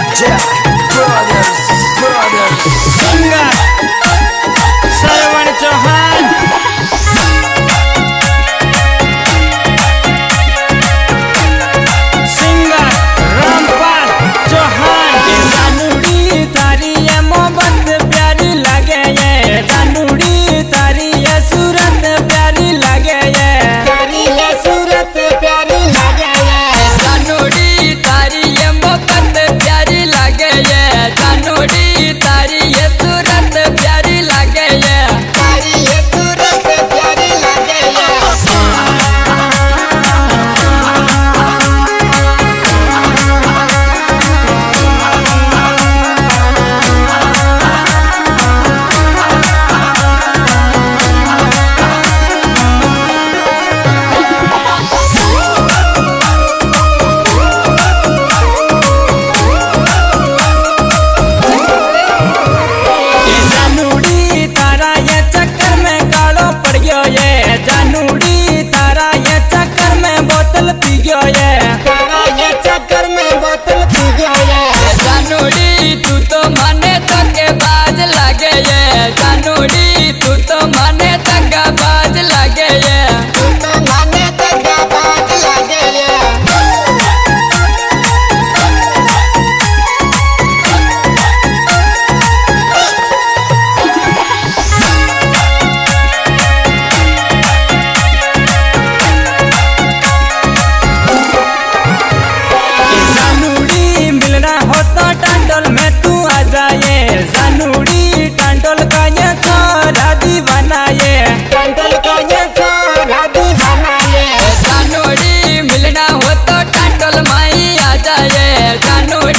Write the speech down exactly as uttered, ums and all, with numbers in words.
Jack Brothers, Brothers. Singer Shravan Chauhan, singer Rampal Chauhan. जानूड़ी तारी ये मोहब्बत प्यारी लगे ये, जानूड़ी तारी ये सूरत प्यारी लगे ये, तारी ये सूरत प्यारी लगे ये। जानूड़ी तारी ये मोहब्बत प्यारी लगे ये, जानूड़ी तारी ये सूरत प्यारी लगे ये, तारी ये सूरत प्यारी लगे ये। जानूड़ी तारा ये चक्कर में गालो पड़ गयो ये, जानूड़ी तारा ये चक्कर में बोतल पी गयो ये, तारा ये चक्कर में बोतल पी गयो ये। जानूड़ी तू तो माने तो के बाज लगे ये, जानूड़ी तू तो माने तक बाज लगे ये, तू तो माने तक बाज लगे ये। जानूड़ी मिलना हो तो टांडोल में तू आ जाए, जानूड़ी टांडोल का ये छोरा दीवाना ये, टांडोल का ये छोरा दीवाना ये। जानूड़ी मिलना हो तो टांडोल माई आ जाए, जानूड़ी